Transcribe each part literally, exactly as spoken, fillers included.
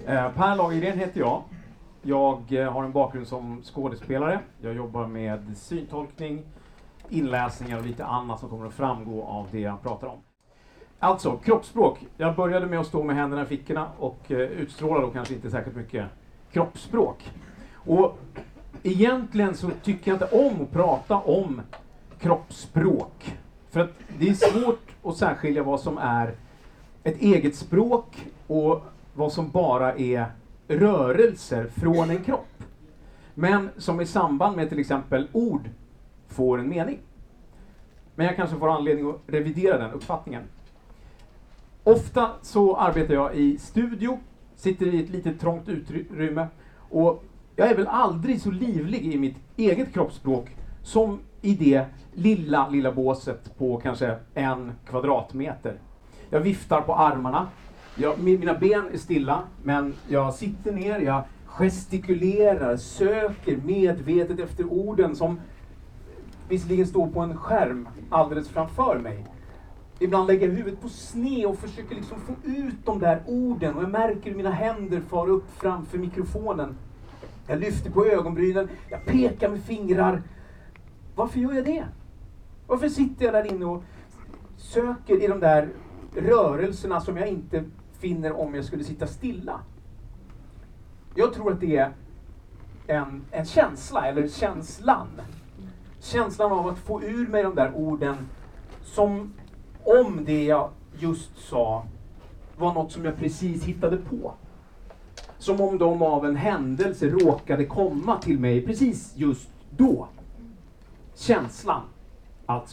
Eh, Per Lagergren heter jag. Jag eh, har en bakgrund som skådespelare. Jag jobbar med syntolkning, inläsningar och lite annat som kommer att framgå av det jag pratar om. Alltså, kroppsspråk. Jag började med att stå med händerna i fickorna och eh, utstråla då kanske inte särskilt mycket kroppsspråk. Och egentligen så tycker jag inte om att prata om kroppsspråk. För att det är svårt att särskilja vad som är ett eget språk och vad som bara är rörelser från en kropp. Men som i samband med till exempel ord får en mening. Men jag kanske får anledning att revidera den uppfattningen. Ofta så arbetar jag i studio, sitter i ett litet trångt utrymme och jag är väl aldrig så livlig i mitt eget kroppsspråk som i det lilla, lilla båset på kanske en kvadratmeter. Jag viftar på armarna, jag, mina ben är stilla, men jag sitter ner, jag gestikulerar, söker medvetet efter orden som visserligen står på en skärm alldeles framför mig. Ibland lägger jag huvudet på sned och försöker liksom få ut de där orden och jag märker hur mina händer far upp framför mikrofonen. Jag lyfter på ögonbrynen, jag pekar med fingrar. Varför gör jag det? Varför sitter jag där inne och söker i de där rörelserna som jag inte finner om jag skulle sitta stilla? Jag tror att det är en, en känsla, eller känslan. Känslan av att få ur mig de där orden som om det jag just sa var något som jag precis hittade på. Som om de av en händelse råkade komma till mig precis just då. Känslan, alltså.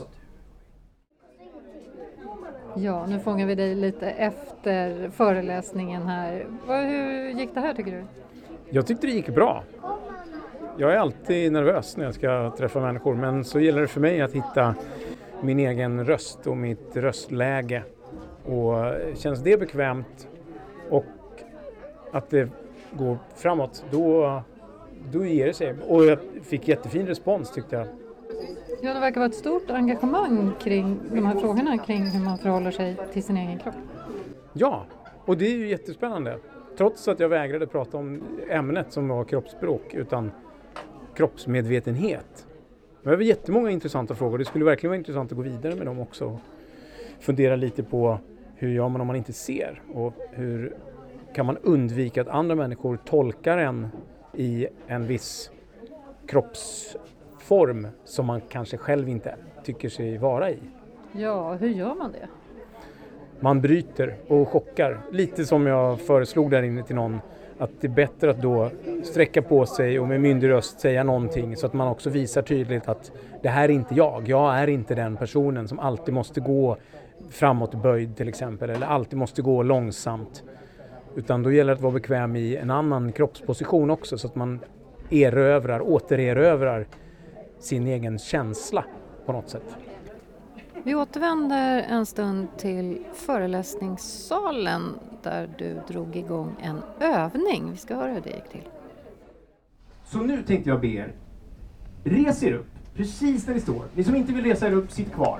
Ja, nu fångar vi dig lite efter föreläsningen här. Hur gick det här tycker du? Jag tyckte det gick bra. Jag är alltid nervös när jag ska träffa människor, men så gäller det för mig att hitta min egen röst och mitt röstläge. Och känns det bekvämt och att det går framåt, då, då ger det sig. Och jag fick jättefin respons tyckte jag. Ja, det verkar vara ett stort engagemang kring de här frågorna kring hur man förhåller sig till sin egen kropp. Ja, och det är ju jättespännande. Trots att jag vägrade prata om ämnet som var kroppsspråk utan kroppsmedvetenhet. Men det var jättemånga intressanta frågor. Det skulle verkligen vara intressant att gå vidare med dem också. Fundera lite på hur gör man om man inte ser och hur kan man undvika att andra människor tolkar en i en viss kroppsform som man kanske själv inte tycker sig vara i. Ja, hur gör man det? Man bryter och chockar. Lite som jag föreslog där inne till någon. Att det är bättre att då sträcka på sig och med myndig röst säga någonting så att man också visar tydligt att det här är inte jag. Jag är inte den personen som alltid måste gå framåt böjd till exempel eller alltid måste gå långsamt. Utan då gäller det att vara bekväm i en annan kroppsposition också så att man erövrar, återerövrar sin egen känsla på något sätt. Vi återvänder en stund till föreläsningssalen där du drog igång en övning. Vi ska höra hur det gick till. Så nu tänkte jag be er, res er upp precis där ni står. Ni som inte vill resa er upp, sitt kvar.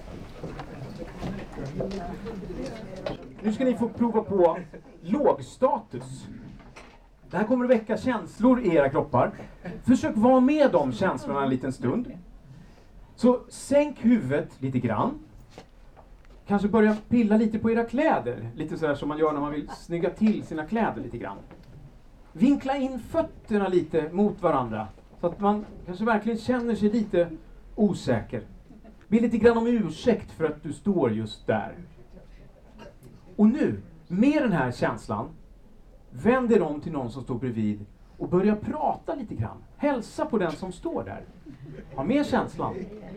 Nu ska ni få prova på lågstatus. Det här kommer att väcka känslor i era kroppar. Försök vara med de känslorna en liten stund. Så sänk huvudet lite grann. Kanske börja pilla lite på era kläder. Lite sådär som man gör när man vill snygga till sina kläder lite grann. Vinkla in fötterna lite mot varandra. Så att man kanske verkligen känner sig lite osäker. Be lite grann om ursäkt för att du står just där. Och nu, med den här känslan, vänd er om till någon som står bredvid och börja prata lite grann. Hälsa på den som står där. Ha med känslan.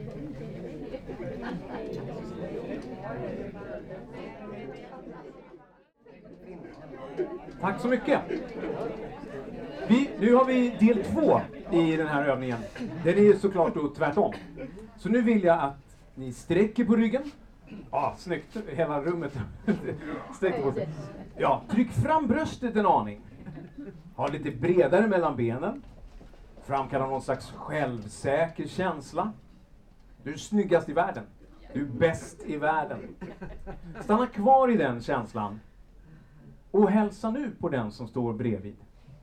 Tack så mycket. Vi, nu har vi del två i den här övningen. Den är såklart då tvärtom. Så nu vill jag att ni sträcker på ryggen. Ja, snyggt. Hela rummet sträcker på sig. Ja, tryck fram bröstet en aning. Ha lite bredare mellan benen. Framkalla någon slags självsäker känsla. Du är snyggast i världen. Du är bäst i världen. Stanna kvar i den känslan. Och hälsa nu på den som står bredvid.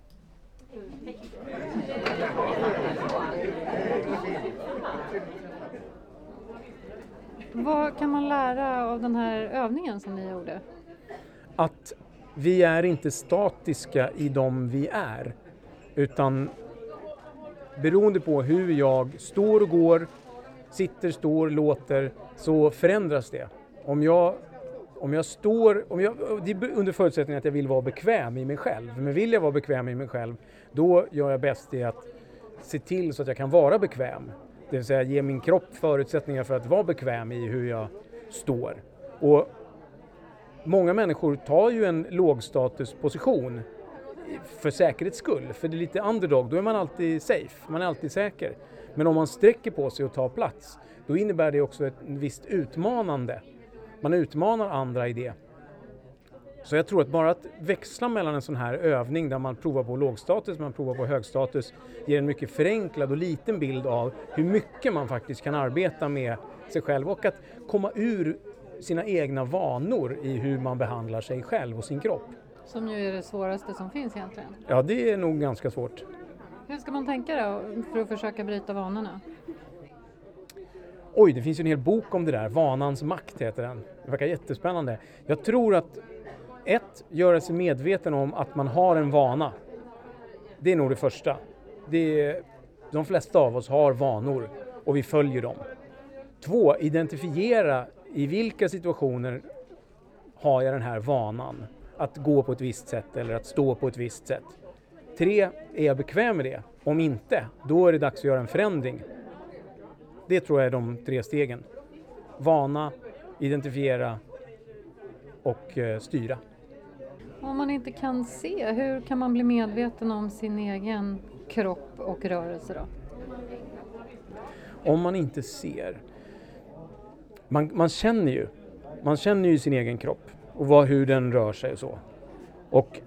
Vad kan man lära av den här övningen som ni gjorde? Att vi är inte statiska i dem vi är, utan beroende på hur jag står och går, sitter, står, låter, så förändras det. Om jag, om jag står, om jag, det är under förutsättning att jag vill vara bekväm i mig själv. Men vill jag vara bekväm i mig själv, då gör jag bäst det att se till så att jag kan vara bekväm. Det vill säga ge min kropp förutsättningar för att vara bekväm i hur jag står. Och många människor tar ju en lågstatusposition för säkerhets skull. För det är lite underdog, då är man alltid safe, man är alltid säker. Men om man sträcker på sig och tar plats, då innebär det också ett visst utmanande. Man utmanar andra i det. Så jag tror att bara att växla mellan en sån här övning där man provar på lågstatus, man provar på högstatus, ger en mycket förenklad och liten bild av hur mycket man faktiskt kan arbeta med sig själv och att komma ur sina egna vanor i hur man behandlar sig själv och sin kropp. Som ju är det svåraste som finns egentligen. Ja, det är nog ganska svårt. Hur ska man tänka då för att försöka bryta vanorna? Oj, det finns ju en hel bok om det där. Vanans makt heter den. Det verkar jättespännande. Jag tror att ett, göra sig medveten om att man har en vana. Det är nog det första. Det är, de flesta av oss har vanor och vi följer dem. Två, identifiera i vilka situationer har jag den här vanan. Att gå på ett visst sätt eller att stå på ett visst sätt. Tre, är jag bekväm med det? Om inte, då är det dags att göra en förändring. Det tror jag är de tre stegen. Vana, identifiera och eh, styra. Om man inte kan se, hur kan man bli medveten om sin egen kropp och rörelse då? Om man inte ser. Man, man känner ju. Man känner ju sin egen kropp och vad, hur den rör sig och så. Och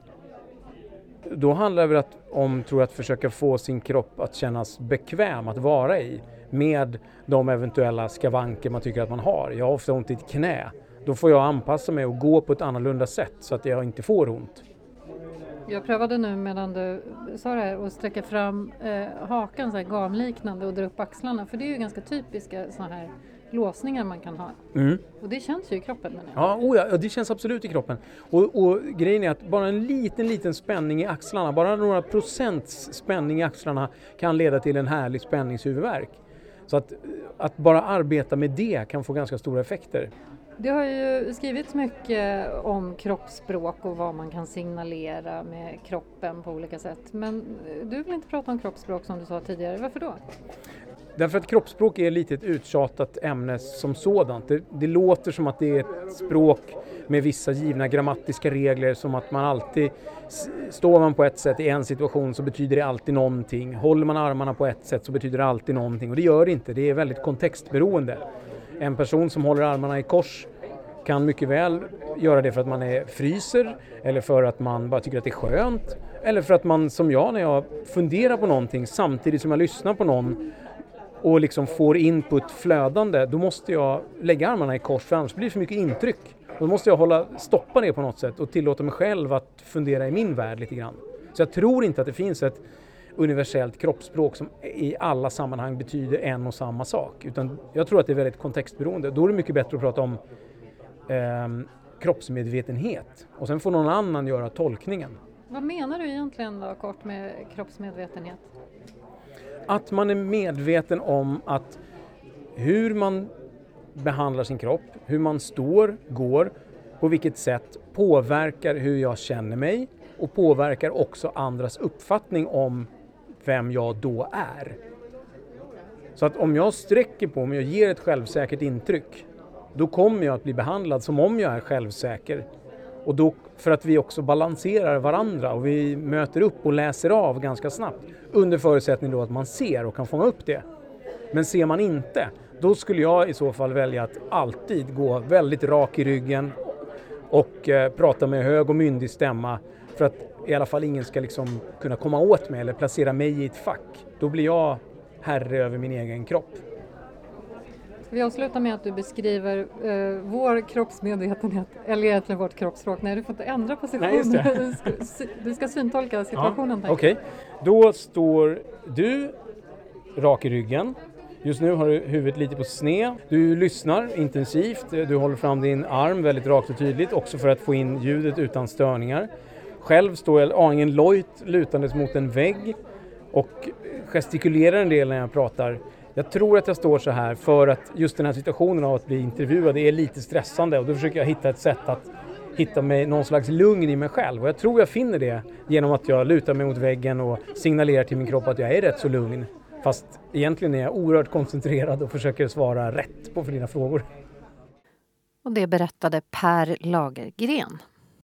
då handlar det att, om tror jag, att försöka få sin kropp att kännas bekväm att vara i med de eventuella skavanker man tycker att man har. Jag har ofta ont i ett knä. Då får jag anpassa mig och gå på ett annorlunda sätt så att jag inte får ont. Jag prövade nu medan du sa det här att sträcka fram eh, hakan så här gamliknande och dra upp axlarna. För det är ju ganska typiska såna här låsningar man kan ha. Mm. Och det känns ju i kroppen. Men ja, oh ja, det känns absolut i kroppen. Och, och grejen är att bara en liten, liten spänning i axlarna, bara några procents spänning i axlarna kan leda till en härlig spänningshuvudvärk. Så att, att bara arbeta med det kan få ganska stora effekter. Det har ju skrivits mycket om kroppsspråk och vad man kan signalera med kroppen på olika sätt. Men du vill inte prata om kroppsspråk som du sa tidigare. Varför då? Därför att kroppsspråk är lite ett uttjatat ämne som sådant. Det, det låter som att det är ett språk med vissa givna grammatiska regler, som att man alltid, står man på ett sätt i en situation så betyder det alltid någonting. Håller man armarna på ett sätt så betyder det alltid någonting, och det gör det inte. Det är väldigt kontextberoende. En person som håller armarna i kors kan mycket väl göra det för att man är fryser, eller för att man bara tycker att det är skönt, eller för att man, som jag, när jag funderar på någonting samtidigt som jag lyssnar på någon och liksom får input flödande, då måste jag lägga armarna i kors, för annars blir det för mycket intryck. Då måste jag hålla, stoppa det på något sätt och tillåta mig själv att fundera i min värld lite grann. Så jag tror inte att det finns ett universellt kroppsspråk som i alla sammanhang betyder en och samma sak. Utan jag tror att det är väldigt kontextberoende. Då är det mycket bättre att prata om eh, kroppsmedvetenhet. Och sen får någon annan göra tolkningen. Vad menar du egentligen då kort med kroppsmedvetenhet? Att man är medveten om att hur man behandlar sin kropp, hur man står, går, på vilket sätt påverkar hur jag känner mig och påverkar också andras uppfattning om vem jag då är. Så att om jag sträcker på mig och ger ett självsäkert intryck, då kommer jag att bli behandlad som om jag är självsäker. Och då, för att vi också balanserar varandra och vi möter upp och läser av ganska snabbt, under förutsättning då att man ser och kan fånga upp det. Men ser man inte, då skulle jag i så fall välja att alltid gå väldigt rak i ryggen och eh, prata med hög och myndig stämma, för att i alla fall ingen ska liksom kunna komma åt mig eller placera mig i ett fack. Då blir jag herre över min egen kropp. Vi avslutar med att du beskriver uh, vår kroppsmedvetenhet, eller egentligen vårt kroppsspråk. Nej, du får inte ändra position. Nej, just det. Du, ska, du ska syntolka situationen. Ja, okej, okay. Då står du rak i ryggen. Just nu har du huvudet lite på sned. Du lyssnar intensivt. Du håller fram din arm väldigt rakt och tydligt. Också för att få in ljudet utan störningar. Själv står jag aningen lojt lutandes mot en vägg. Och gestikulerar en del när jag pratar. Jag tror att jag står så här för att just den här situationen av att bli intervjuad är lite stressande. Och då försöker jag hitta ett sätt att hitta mig någon slags lugn i mig själv. Och jag tror jag finner det genom att jag lutar mig mot väggen och signalerar till min kropp att jag är rätt så lugn. Fast egentligen är jag oerhört koncentrerad och försöker svara rätt på för dina frågor. Och det berättade Per Lagergren.